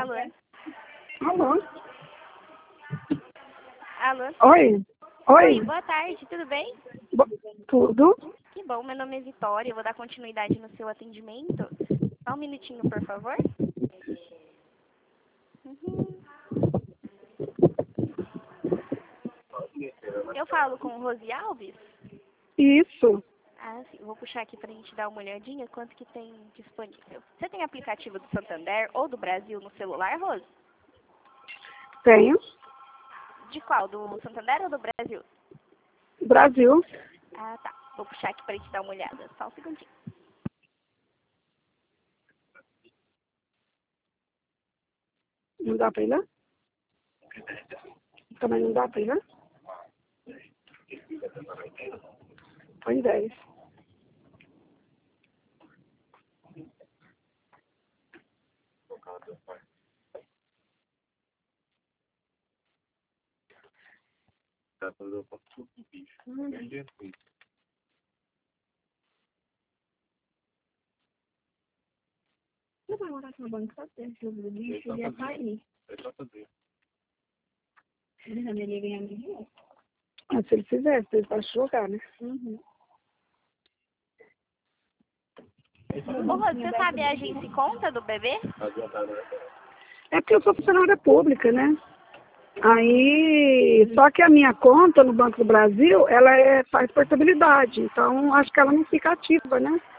Alô? Alô? Alô? Oi? Oi, Oi? boa tarde, tudo bem? Tudo? Que bom, meu nome é Vitória, eu vou dar continuidade no seu atendimento. Só um minutinho, por favor. Uhum. Eu falo com Rose Alves? Isso. Ah, sim, vou puxar aqui pra gente dar uma olhadinha quanto que tem disponível. Você tem aplicativo do Santander ou do Brasil no celular, Rose? Tenho. De qual? Do Santander ou do Brasil? Brasil. Ah, tá. Vou puxar aqui pra gente dar uma olhada. Só um segundinho. Não dá pra ir lá? Também não dá pra ir lá? Põe 10. Você vai morar com a banca dentro do lixo e ia sair. Ele já deveria ganhar dinheiro. Ah, se ele fizesse, ele pode jogar, né? Uhum. Ô, Rose, você sabe a agência e conta do bebê? É porque eu sou funcionária pública, né? Aí, só que a minha conta no Banco do Brasil, ela faz portabilidade. Então, acho que ela não fica ativa, né?